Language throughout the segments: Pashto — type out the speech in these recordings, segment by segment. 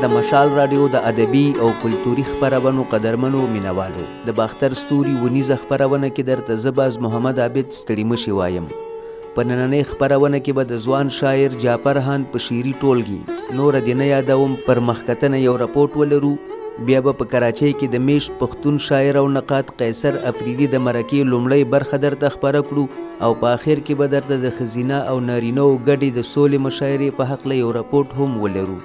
د مشال راډیو د ادبي او کلتوري خپرونو قدرمنو مینوالو د باختر ستوري ونیزه خپرونه کې درته زه باز محمد عابد ستړي مشي وایم. په نننۍ خپرونه کې به د ځوان شاعر جعفر هاند په شعري ټولګي نوره دې نه یادوم پر مخکتنه یو رپورټ ولرو. بیا به په کراچۍ کې د میشت پښتون شاعر او نقاد قیصر افریدي د مرکې لومړۍ برخه درته خپره کړو او په آخر کې به درته د ښځینه او نارینهو ګډې د سولې مشاعرې په هکله یو رپورټ هم ولرو.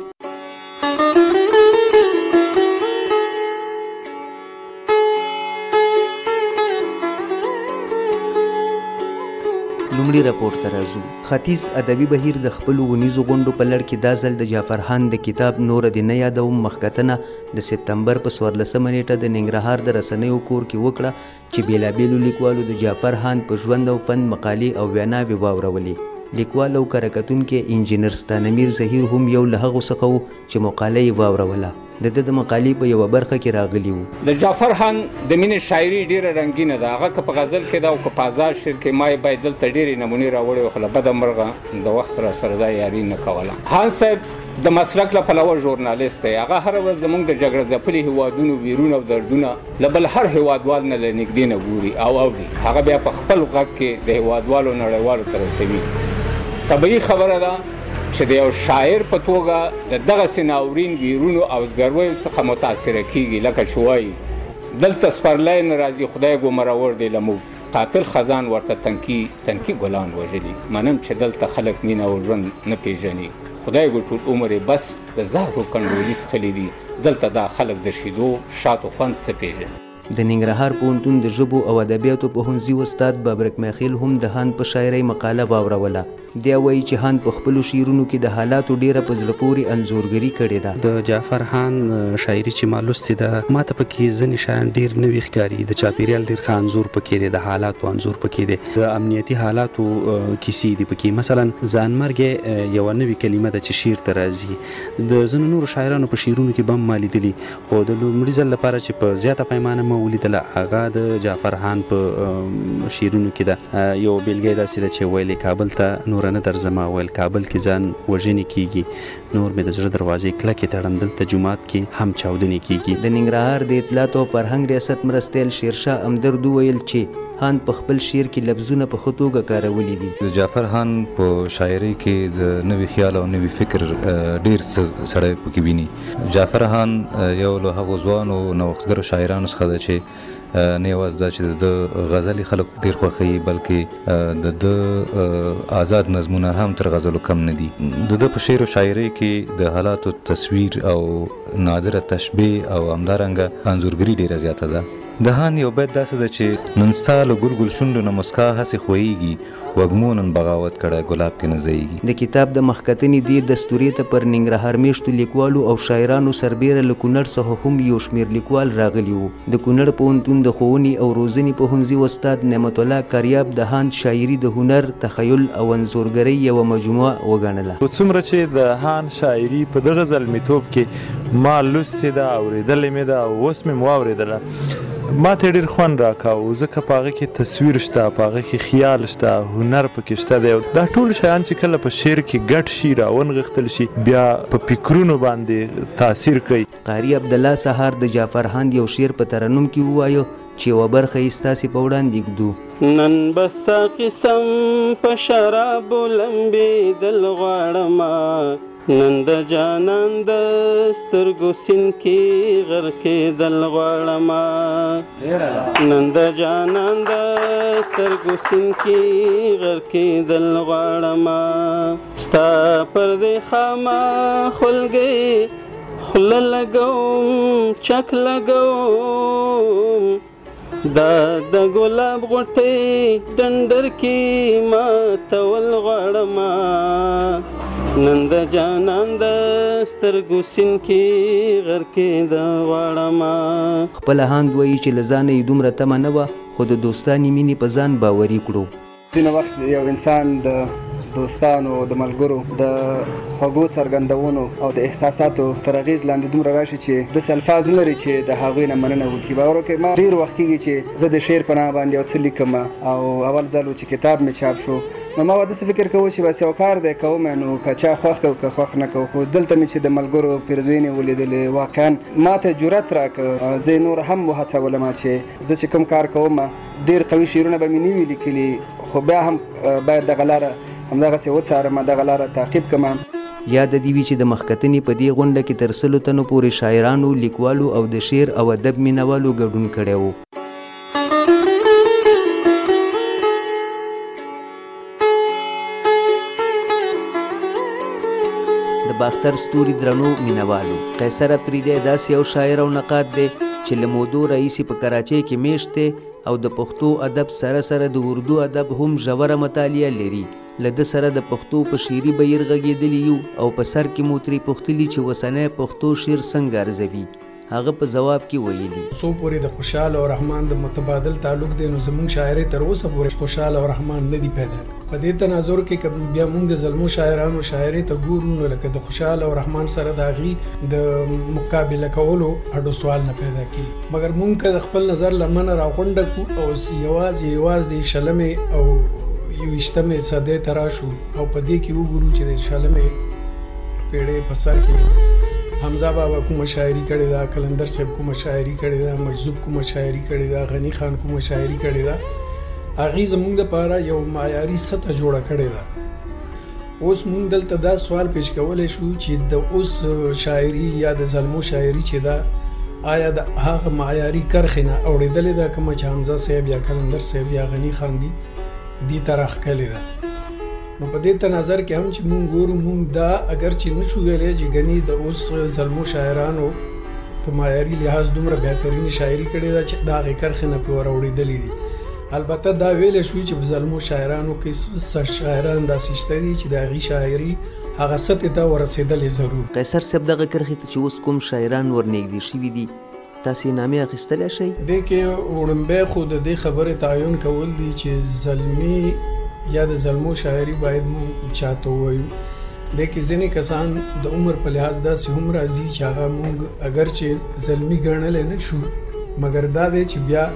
لومړي رپورټ ته راځو. ختیځ ادبي بهیر د خپلو ونیزو غونډو په لړ کې دا ځل د جعفر هاند د کتاب نوره دې نه یادوم مخکتنه د سپتمبر په 14مه نیټه د ننګرهار د رسنیو کور کې وکړه چې بېلابېلو لیکوالو د جعفر هاند په ژوند او فن مقالې او ویناوې واورولې. لیکوال او کره انجینر ستانمیر زهیر هم یو له هغو څخه و چې مقاله یې واوروله. د ده د مقالې په یوه برخه کې راغلي وو: د جعفر هاند د مینې شاعري ډېره رنګینه ده. هغه که په غزل کې ده او که په آزاد شعر کې ما یې باید دلته ډېرې نمونې راوړې وو، خو له بده مرغه د وخت را سره دا یاري نه کوله. هاند صاحب د مسلک له پلوه ژورنالیست دی. هغه هره ورځ زموږ د جګړه ځپلي هېوادونو ویرونه او دردونه له بل هر هېوادوال نه له نږدې نه ګوري او اوري. هغه بیا په خپل غږ کې د هېوادوالو نړیوالو ته رسوي. طبیعي خبره ده چې د یو شاعر په توګه د دغسې ناورین ویرونو او زګرویو څخه متاثره کیږي. لکه چې وایي دلته سپرلی نه راځي خدای ګمرور دی له موږ، قاتل خزان ورته تنکي ګلان وژلي. منم چې دلته خلک مینه او ژوند نه پیژني، خدای ګو ټول عمر یې بس د زهرو کنډولي څښلي دي. دلته دا خلک د شیدو شاتو خوند څه پیژني. د ننګرهار پوهنتون د ژبو او ادبیاتو پوهنځي استاد بابرک میخیل هم د هاند په شاعرۍ مقاله واوروله. دی وایي چې هاند په خپلو شعرونو کې د حالاتو ډیره په زړه پورې انځورګري کړې ده. د جعفر هاند شاعري چې ما لوستې ده ما ته پکې ځینې شیان ډېر نوي ښکاري. د چاپېریال ډېر ښه انځور پکې دی، د حالاتو انځور پکې دی، د امنیتي حالاتو کیسې دي پکې. مثلا ځانمرګ یوه نوې کلمه ده چې شعر ته راځي. د ځینو نورو شاعرانو په شعرونو کې به هم ما لیدلي، خو د لومړي ځل لپاره چې په زیاته پیمانه ما ولیدله هغه د جعفر هاند په شعرونو کې ده. یو بیلګه داسې ده چې ویلې کابل ته نور نه درځمه، ویل کابل کې ځان وژنې کیږي، نور مې د زړه دروازې کلکې تړم، دلته جومات کې هم چاودنې کیږي. د ننګرهار د اطلاعات او فرهنګ ریاست مرستیال شیرشاه امدرد وویل چې هاند په خپل شعر کې لفظونه په ښه توګه کارولي دي. د جعفر هاند په شاعرۍ کې د نوي خیال او نوي فکر ډېر سړی پکې ویني. جعفر هاند یو له هغو ځوانو نوښتګرو شاعرانو څخه ده چې نه یوازې دا چې د غزلې خلک ډېر خوښوي بلکې د ده آزاد نظمونه هم تر غزلو کم نه دي. د ده په شعر او شاعرۍ کې د حالاتو تصویر او نادره تشبیه او همدارنګه انځورګري ډېره زیاته ده. د هاند یو بیت داسې ده چې نن ستا له ګل ګل شونډو نه مسکا هسې خویږي، وږمو نن بغاوت کړی ګلاب کې نه ځایږي. د کتاب د مخکتنې دې دستورې ته پر ننګرهار میشتو لیکوالو او شاعرانو سربیره له کونړ څخه هم یو شمېر لیکوال راغلي وو. د کونړ پوهنتون د ښوونې او روزنې پوهنځي استاد نعمت الله کاریاب د هاند شاعري د هنر، تخیل او انځورګرۍ یوه مجموعه وګڼله. څومره چې د هاند شاعري په دغه زلمیتوب کې ما لوستې ده، اورېدلې مې ده او اوس مې واورېدله، ما ته ډېر خوند راکاو ځکه په هغه کې تصویر شته، په هغه کې خیال شته، هنر پکې شته دی. دا ټول شیان چې کله په شعر کې ګډ شي راونغښتل شي بیا په فکرونو باندې تاثیر کوي. قاري عبدالله سهار د جعفر هاند یو شعر په ترنم کې ووایو چې یوه برخه یې ستاسې په وړاندې ږدو: نن به ستا قسم په شرابو لمبېدل غواړمه، نن د جانان د سترګو سیند کې غرقېدل غواړمه، نن د جانان د سترګو سیند کې غرقېدل غواړمه، ستا پر دې خامه خولګۍ خوله لګوم چک لګوم، دا د ګلاب غوټۍ ډنډر کې ماتول غواړمه، نن د جانان د سترګو سیند کې غرقېده غواړمه. خپله هاند وایي چې له ځانه یې دومره تمه نه وه خو د دوستانې مینې په ځان باوري کړو. ځینې وخت یو انسان د دوستانو د ملګرو د خوږو څرګندونو او د احساساتو تر اغېز لاندې دومره راشي چې داسې الفاظ نه لري چې د هغوی نه مننه وکړي. باور وکړئ ما ډېر وخت کېږي چې زه د شعر په نامه باندې یو څه لیکم او اول ځل چې کتاب مې چاپ شو نو ما داسې فکر کوو چې بس یو کار دی کوم نو که چا خوښ کوو که خوښ نه کوو. خو دلته مې چې د ملګرو پیرزوینې ولیدلې واقعا ما ته جرأت راکړ. زه نور هم وهڅولم چې زه چې کوم کار کوم ډېر قوي شعرونه به مې نه وي لیکلي خو بیا هم باید دغه لاره همدغسې وڅارم دغه لاره تعقیب کړم. یاد دې وي چې د مخکتنې په دې غونډه کې تر 100 تنو پورې شاعرانو لیکوالو او د شعر او ادب مینوالو ګډون کړی و. د باختر ستوري درنو مینوالو قیصر افریدی داسې یو شاعر او نقاد دی چې له مودو راهیسې په کراچۍ کې میشت دی او د پښتو ادب سره سره د اردو ادب هم ژوره مطالعه لري. له ده سره د پښتو په شعري بهیر غږېدلي یو او په سر کې مو ترې پوښتلي چې اوسنی پښتو شعر څنګه ارزوي. هغه په جواب کې ویلي څو پورې د خوشحال او رحمان د متبادل تعلق دی نو زموږ شاعري تر اوسه پورې خوشحال او رحمان نه دی پیدا. په دې تناظر کې بیا موږ د زلمو شاعرانو شاعري ته ګورو نو لکه د خوشحال او رحمان سره د هغې د مقابله کولو اډو سوال نه پیدا کېږي. مګر موږ که د خپل نظر لمنه راغونډه کړو او یوازې د شلمې او 21مې صدۍ ته راشو او په دې کې وګورو چې د شلمې پیړۍ په سر کې حمزه بابا کومه شاعري کړې ده، کلندر صاحب کومه شاعري کړې ده، مجذوب کومه شاعري کړې ده، غنی خان کومه شاعري کړې ده. هغې زموږ دپاره یو معیاري سطح جوړه کړې ده. اوس موږ دلته دا سوال پیش کولی شو چې د اوس شاعري یا د زلمو شاعري چې ده آیا د هغه معیاري کرښې نه اوړېدلې ده کومه چې حمزه صاحب یا کلندر صاحب یا غنی خان دي ته راښکلې ده. نو په دې تناظر کې هم چې مونږ ګورو مونږ دا اگر چې نشو ویلی چې ګنې د اوس زلمو شاعرانو په معیاري لحاظ دومره بهترین شاعري کړې ده چې د هغې کرښې نه پرې ورأوړېدلي دي. البته دا ویلی شو چې په زلمو شاعرانو کې شاعران داسې شته دي چې د هغې شاعري هغه سطحې ته ورسېدلې ضرور. قیصر صاحب دغه کرښې ته چې اوس کوم شاعران ورنږدې شوي دي تاسې نامې اخیستلی شئ؟ دې کې وړومبی خو د دې خبرې تعین کول دي چې زلمي یا د زلمو شاعري باید مونږ چاته ووایو. دې کې ځینې کسان د عمر په لحاظ داسې هم راځي چې هغه مونږ اگر چې زلمي ګڼلی نه شو مګر دا دی چې بیا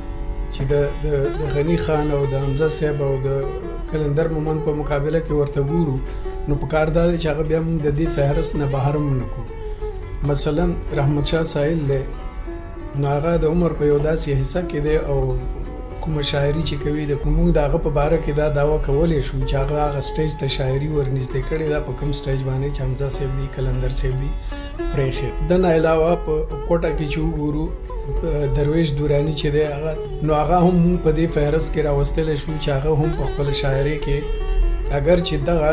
چې د غني خان او د حمزه صاحب او د کلندر مومند په مقابله کې ورته ګورو نو پکار دا دی چې هغه بیا مونږ د دې فهرست نه بهر هم نه کړو. مثلا رحمت شاه ساحل دی نو هغه د عمر په یو داسې حصه کې دی او کومه شاعري چې کوي د موږ د هغه په باره کې دا دعوه کولی شو چې هغه سټیج ته شاعري ورنږدې کړې ده په کوم سټیج باندې چې حمزه صاحب دی کلندر صاحب دی پرېښې. د نه علاوه په کوټه کې چې وګورو درویش دورانی چې دی هغه نو هغه هم موږ په دې فهرست کې راوستلی شو چې هغه هم په خپل شاعري کې اگر چې دغه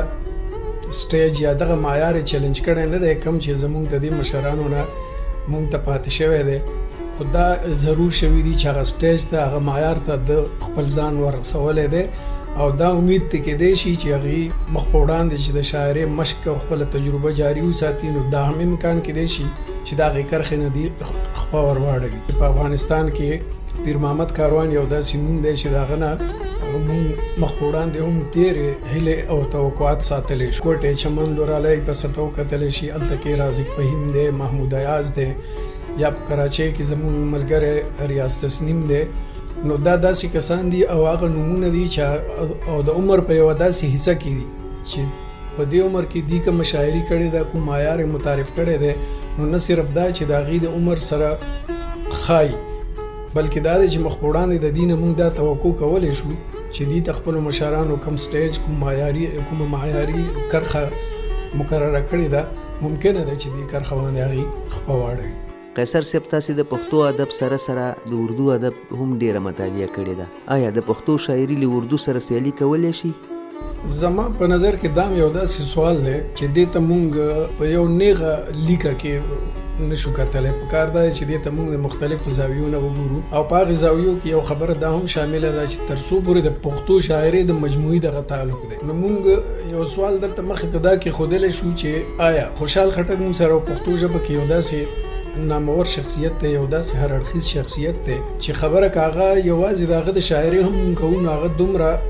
سټیج یا دغه معیار چیلنج کړی نه دی کوم چې زموږ د دې مشرانو نه موږ ته پاتې شوی دی خو دا ضرور شوي دي چې هغه سټیج ته هغه معیار ته د خپل ځان ورسولی دی او دا امید ته کېدی شي چې هغې مخ په وړاندې چې د شاعرۍ مشق او خپله تجربه جاري وساتي نو دا هم امکان کېدی شي چې د هغې کرښې نه دي خپه ور واړوي. په افغانستان کې پیر محمد کاروان یو داسې نوم دی چې د هغه نه موږ مخ په وړاندې هم ډېرې هیلې او توقعات ساتلی شو. کوټې چمن لورالی په سطحو کتلی شي هلته کې رازق فهیم دی، محمود ایاز دی، یا په کراچۍ کې زموږ ملګری ریاض تسنیم دی. نو دا داسې کسان دي او هغه نومونه دي چې او د عمر په یوه داسې حصه کې دي چې په دې عمر کې دي کومه شاعري کړې ده کوم معیار یې متعارف کړی دی نو نه صرف دا چې د هغې د عمر سره ښایي بلکې دا دی چې مخ په وړاندې د دې نه موږ دا توقع کولی شو چې دې ته خپلو مشرانو کوم سټیج کومه معیاري کرښه مقرره کړې ده ممکنه ده چې دې کرښه باندې هغې خپه واړوي. قیصر صاحب تاسې د پښتو ادب سره سره د اردو ادب هم ډیره مطالعه کړې ده. آیا د پښتو شاعري له اردو سره سیالي کولی شي؟ زما په نظر کې دا یو داسې سوال دی چې دې ته مونږ په یو نیغه لیکه کې نشو کتلی. پکار دا چې دې ته مونږ د مختلفو زاویو نه وګورو او په هغې زاویو کې یو خبره دا هم شامله ده چې تر څو پورې د پښتو شاعرۍ د مجموعي دغه تعلق دی نو مونږ یو سوال دلته مخې ته دا کېښودلی شو چې آیا خوشحال خټک مونږ سره پښتو ژبه کې یو داسې نامور شخصیت دی، یو داسې هر اړخیز شخصیت دی چې خبره که هغه یوازې د هغه د شاعرۍ هم مونږ کوو نو هغه دومره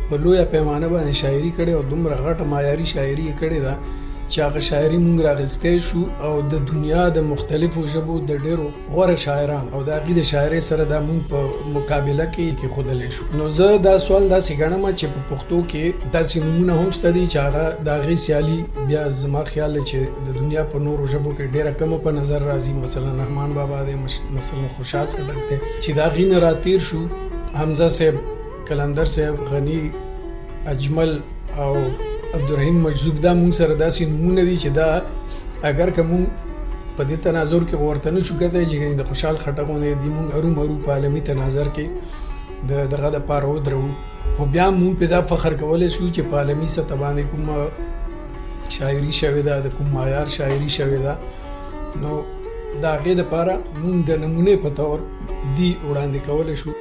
په لویه پیمانه باندې شاعري کړې او دومره غټه معیاري شاعري یې کړې ده چې هغه شاعري مونږ راغستی شو او د دنیا د مختلفو ژبو د ډېرو غوره شاعران او د هغې د شاعرۍ سره دا مونږ په مقابله کې کېښودلی شو. نو زه دا سوال داسې ګڼم چې په پښتو کې داسې نومونه هم شته دي چې هغه د هغې سیالي بیا زما خیال دی چې د دنیا په نورو ژبو کې ډېره کمه په نظر راځي. مثلا رحمان بابا دی، مثلا خوشحال خټک دی چې د هغې نه راتېر شو. حمزه صاحب، کلندر صاحب، غني، اجمل او عبدالرحیم مجذوب دا مونږ سره داسې نومونه دي چې دا اگر که مونږ په دې تناظر کې ورته نه شو کتلی چې د خوشحال خټک غوندې دي مونږ ارومرو په عالمي تناظر کې د دغه دپاره ودرو، خو بیا مونږ پې دا فخر کولی شو چې په عالمي سطح باندې کومه شاعري شوې ده، د کوم معیار شاعري شوې ده، نو د هغې دپاره مونږ د نمونې په طور دي وړاندې کولی شو.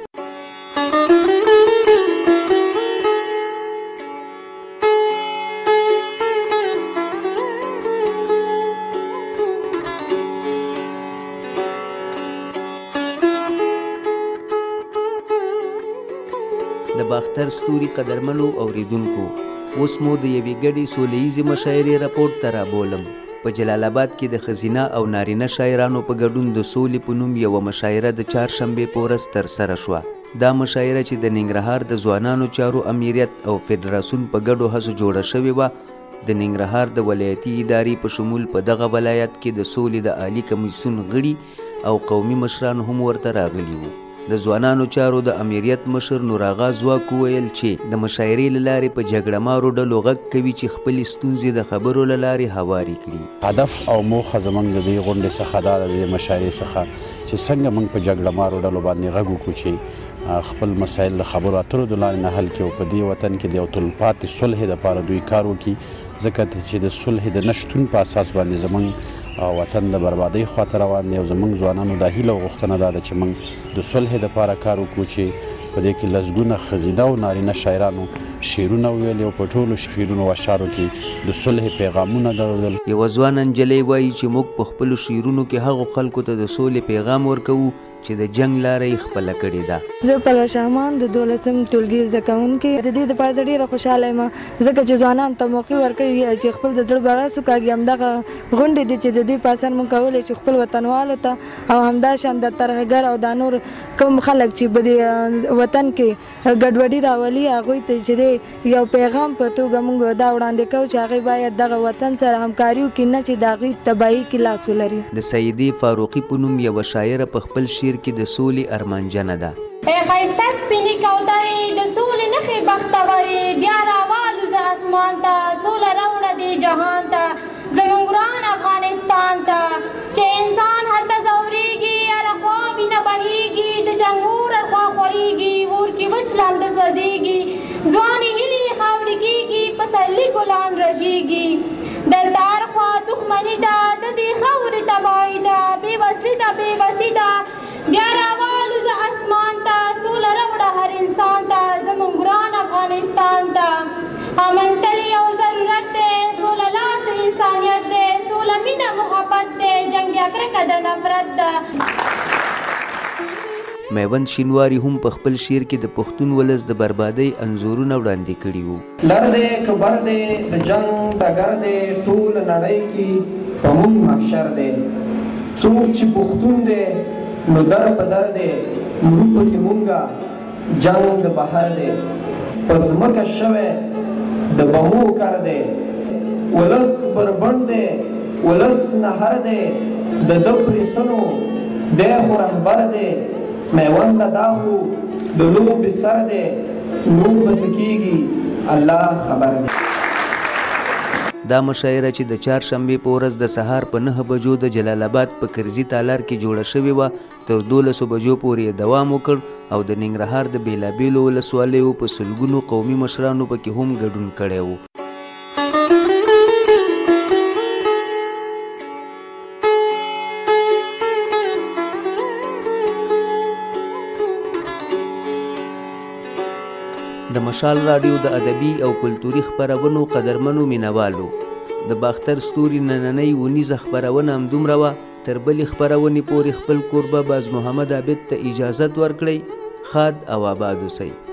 د باختر ستوري قدرمنو اوریدونکو، اوس مو د یوې ګډې سوله ییزې مشاعرې راپورټ ته رابولم. په جلال آباد کې د ښځینه او نارینه شاعرانو په ګډون د سولې په نوم یوه مشاعره د چهارشنبې په ورځ ترسره شوه. دا مشاعره چې د ننګرهار د ځوانانو چارو امریت او فدراسیون په ګډو هڅو جوړه شوې وه. د ننګرهار د ولایتي ادارې په شمول په دغه ولایت کې د سولې د عالي کمیسیون غړي او قومي مشران هم ورته راغلي وو. د ځوانانو چارو د امریت مشر نوراغا ځواک وویل چې د مشاعرې له لارې په جګړه مارو ډلو غږ کوي چې خپلې ستونزې د خبرو له لارې هوارې کړي. هدف او موخه زموږ د دې غونډې څخه دا ده، د مشاعرې څخه چې څنګه موږ په جګړه مارو ډلو باندې غږ وکړو چې خپل مسایل د خبرو اترو د لارې نه حل کړي او په دې وطن کې د یو تلپاتې صلح دپاره دوی کار وکړي، ځکه چې د صلح د نه شتون په اساس باندې زموږ وطن د بربادۍ خواته روان دی او زموږ ځوانانو دا هیله او غوښتنه دا ده چې موږ د صلح دپاره کار وکړو چې په دې کې لسګونه ښځینه او نارینه شاعرانو شعرونه ویل او په ټولو شعرونو و اشعارو کې د صلح پیغامونه درلودل. یوه ځوانه نجلۍ وایي چې موږ په خپلو شعرونو کې هغو خلکو ته د سولې پیغام ورکوو چې د جنگ لاره یې خپله کړې ده. زه پلوه شهمان د 12م ټولګي زده کوونکې د دې دپاره زه ډېره خوشحاله یم ځکه چې ځوانانو ته موقع ورکوي چې خپل د زړه بړاس وکاږي. همدغه غونډې دي چې د دې په اثر موږ کولی شو خپل وطنوالو ته او همداشان د ترهګر او دا نور کوم خلک چې په دې وطن کې ګډوډي راولي هغوی ته چې دی یو پیغام په توګه موږ دا وړاندې کوو چې هغوی باید دغه وطن سره همکاري وکړي، نه چې د هغوی تباهي کې لاس ولري. د سیدې فاروقي په نوم یوه شاعره په خپل شعر کې د سولې ارمانجنه ده. ای ښایسته سپینې کوترې د سولې نښې بختورې، بیا راوالوزه اسمان ته سوله راوړه دې جهان ته زموږ ګران افغانستان ته چې انسان هلته ځورېږي هرخوا وینه بهېږي د جنګ اور هرخوا خورېږي اور کې وچ لانده سوځېږي ځوانې هیلې خاورې کېږي پسرلي ګلان رژېږي دلته هرخوا دښمني ده د دې خاورې تباهي ده بېوزلي ده بېوسي ده بیا راوالوزه اسمان ته سوله راوړه هر انسان ته زموږ ګران افغانستان ته امن تل یو ضرورت دی سوله لار د انسانیت دی سوله مینه محبت دی جنګ یا کرکه د نفرت ده. میوند شینواري هم په خپل شعر کې د پښتون ولس د بربادۍ انځورونه وړاندې کړي وو. لر دی که بر دی د جنګ ډګر دی ټول نړۍ کې په موږ محشر دی څوک چې پښتون دی نو در په در دی مرو پکې مونږه جنګ د بهر دی په ځمکه شوی د بمو کر دی ولس بربند دی ولس نهر دی د ده پرېسنو دی خو رهبر دی میونده دا خو د لوبې سر دی نو به څه کېږي الله خبر دی. دا مشاعره چې د چهارشنبې په ورځ د سهار په 9 بجو د جلال آباد په کرزي تالار کې جوړه شوې وه تر 12 بجو پورې دوام وکړ او د ننګرهار د بېلابېلو ولسوالیو په سلګونو قومي مشرانو پکې هم ګډون کړی و. د مشال راډیو د ادبي او کلتوري خپرونو قدرمنو مینوالو، د باختر ستوري نننۍ ونیزه خپرونه همدومره وه. تر بلې خپرونې پورې خپل کوربه باز محمد عابد ته اجازت ورکړئ. ښاد او آباد اوسئ.